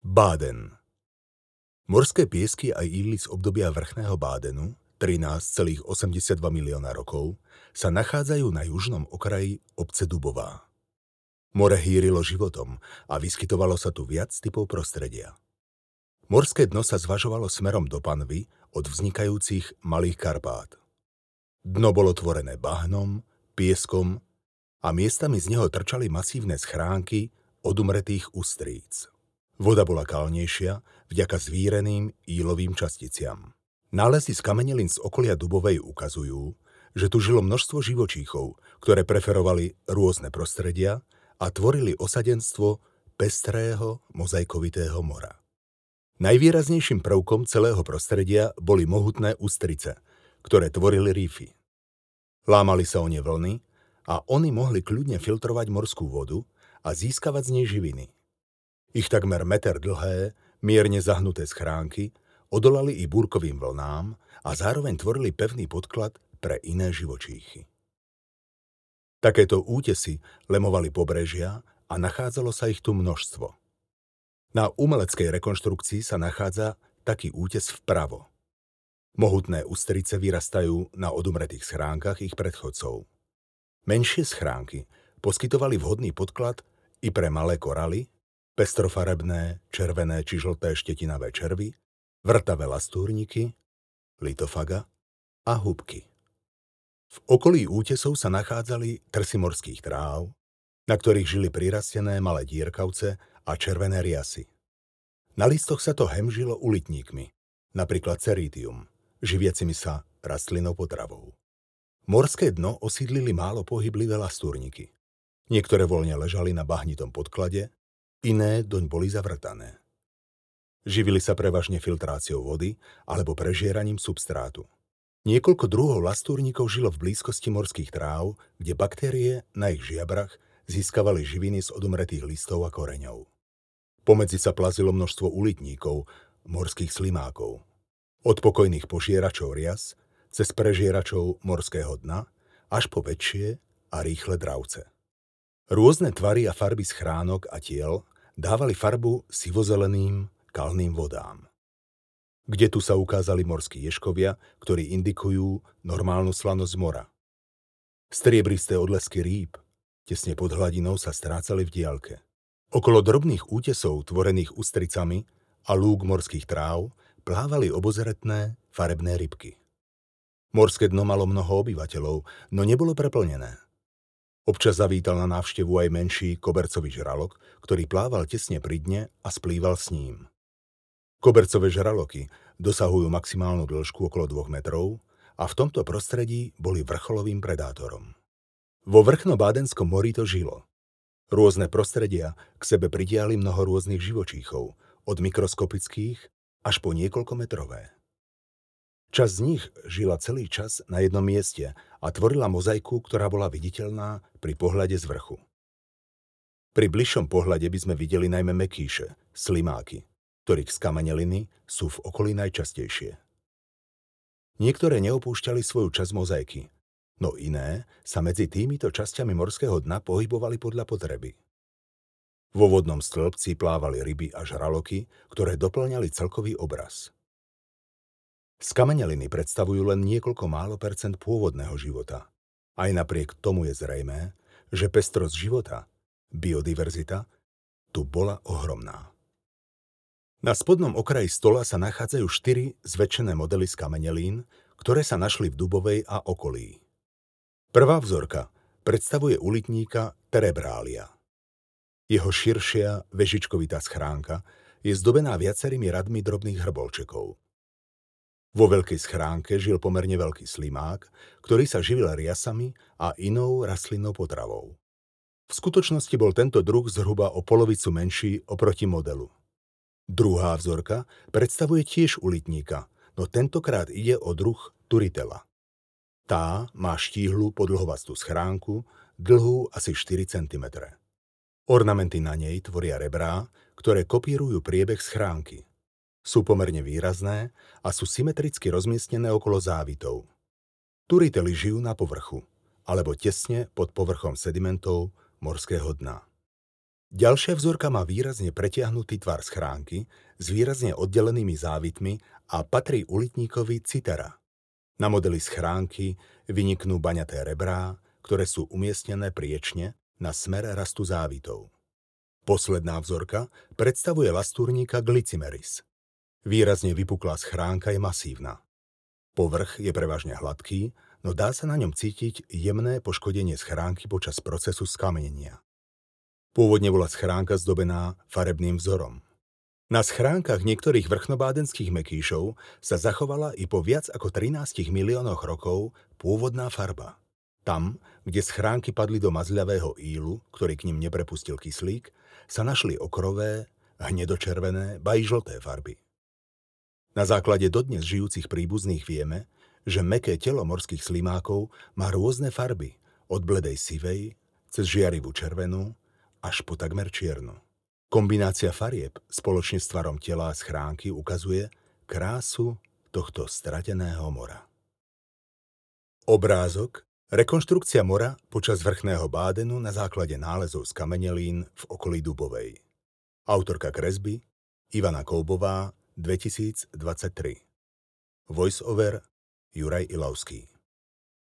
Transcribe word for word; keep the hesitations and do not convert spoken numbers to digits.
Báden. Morské piesky a íly z obdobia vrchného Bádenu, trinásť celá osemdesiatdva milióna rokov, sa nachádzajú na južnom okraji obce Dubová. More hýrilo životom a vyskytovalo sa tu viac typov prostredia. Morské dno sa zvažovalo smerom do panvy od vznikajúcich Malých Karpát. Dno bolo tvorené bahnom, pieskom a miestami z neho trčali masívne schránky odumretých ustríc. Voda bola kalnejšia vďaka zvíreným ílovým časticiam. Nálezy z kamenelín z okolia Dubovej ukazujú, že tu žilo množstvo živočíchov, ktoré preferovali rôzne prostredia a tvorili osadenstvo pestrého mozaikovitého mora. Najvýraznejším prvkom celého prostredia boli mohutné ústrice, ktoré tvorili rify. Lámali sa o ne vlny a oni mohli kľudne filtrovať morskú vodu a získavať z nej živiny. Ich takmer meter dlhé, mierne zahnuté schránky odolali i búrkovým vlnám a zároveň tvorili pevný podklad pre iné živočíchy. Takéto útesy lemovali pobrežia a nachádzalo sa ich tu množstvo. Na umeleckej rekonštrukcii sa nachádza taký útes vpravo. Mohutné ústrice vyrastajú na odumretých schránkach ich predchodcov. Menšie schránky poskytovali vhodný podklad i pre malé koraly, pestrofarebné, červené či žlté štetinavé červy, vrtavé lastúrniky, litofaga a hubky. V okolí útesov sa nachádzali trsy morských tráv, na ktorých žili prirastené malé dierkavce a červené riasy. Na listoch sa to hemžilo ulitníkmi, napríklad ceritium, živiacimi sa rastlinnou potravou. Morské dno osídlili málo pohyblivé lastúrniky. Niektoré voľne ležali na bahnitom podklade, iné doň boli zavrtané. Živili sa prevažne filtráciou vody alebo prežieraním substrátu. Niekoľko druhov lastúrnikov žilo v blízkosti morských tráv, kde baktérie na ich žiabrach získavali živiny z odumretých listov a koreňov. Pomedzi sa plazilo množstvo ulitníkov, morských slimákov. Od pokojných požieračov rias, cez prežieračov morského dna, až po väčšie a rýchle dravce. Rôzne tvary a farby schránok a tiel dávali farbu sivozeleným kalným vodám. Kde tu sa ukázali morskí ježkovia, ktorí indikujú normálnu slanosť mora. Striebristé odlesky rýb tesne pod hladinou sa strácali v diaľke. Okolo drobných útesov tvorených ústricami a lúk morských tráv plávali obozretné farebné rybky. Morské dno malo mnoho obyvateľov, no nebolo preplnené. Občas zavítal na návštevu aj menší kobercový žralok, ktorý plával tesne pri dne a splýval s ním. Kobercové žraloky dosahujú maximálnu dĺžku okolo dvoch metrov a v tomto prostredí boli vrcholovým predátorom. Vo vrchno-bádenskom mori to žilo. Rôzne prostredia k sebe pritiahli mnoho rôznych živočíchov, od mikroskopických až po niekoľkometrové. Časť z nich žila celý čas na jednom mieste a tvorila mozaiku, ktorá bola viditeľná pri pohľade z vrchu. Pri bližšom pohľade by sme videli najmä mekýše, slimáky, ktorých skameneliny sú v okolí najčastejšie. Niektoré neopúšťali svoju časť mozaiky, no iné sa medzi týmito časťami morského dna pohybovali podľa potreby. Vo vodnom stĺpci plávali ryby a žraloky, ktoré doplňali celkový obraz. Skameneliny predstavujú len niekoľko málo percent pôvodného života. Aj napriek tomu je zrejmé, že pestrosť života, biodiverzita, tu bola ohromná. Na spodnom okraji stola sa nachádzajú štyri zväčšené modely skamenelín, ktoré sa našli v Dubovej a okolí. Prvá vzorka predstavuje ulitníka Terebrália. Jeho širšia vežičkovitá schránka je zdobená viacerými radmi drobných hrbolčekov. Vo veľkej schránke žil pomerne veľký slimák, ktorý sa živil riasami a inou rastlinnou potravou. V skutočnosti bol tento druh zhruba o polovicu menší oproti modelu. Druhá vzorka predstavuje tiež ulitníka, no tentokrát ide o druh Turritella. Tá má štíhlu podlhovastú schránku, dlhú asi štyri centimetre. Ornamenty na nej tvoria rebrá, ktoré kopírujú priebeh schránky. Sú pomerne výrazné a sú symetricky rozmiestnené okolo závitov. Turritely žijú na povrchu, alebo tesne pod povrchom sedimentov morského dna. Ďalšia vzorka má výrazne pretiahnutý tvar schránky s výrazne oddelenými závitmi a patrí ulitníkovi Citera. Na modeli schránky vyniknú baňaté rebrá, ktoré sú umiestnené priečne na smer rastu závitov. Posledná vzorka predstavuje lastúrníka Glycymeris. Výrazne vypuklá schránka je masívna. Povrch je prevažne hladký, no dá sa na ňom cítiť jemné poškodenie schránky počas procesu skamenenia. Pôvodne bola schránka zdobená farebným vzorom. Na schránkach niektorých vrchnobádenských mekýšov sa zachovala i po viac ako trinástich miliónoch rokov pôvodná farba. Tam, kde schránky padli do mazľavého ílu, ktorý k nim neprepustil kyslík, sa našli okrové, hnedočervené, ba i žlté farby. Na základe dodnes žijúcich príbuzných vieme, že mäkké telo morských slimákov má rôzne farby, od bledej sivej, cez žiarivú červenú, až po takmer čiernu. Kombinácia farieb spoločne s tvarom tela a schránky ukazuje krásu tohto strateného mora. Obrázok Rekonštrukcia mora počas vrchného Bádenu na základe nálezov z kamenelín v okolí Dubovej. Autorka kresby Ivana Koubová, dvetisícdvadsaťtri. Voice over Juraj Ilavský.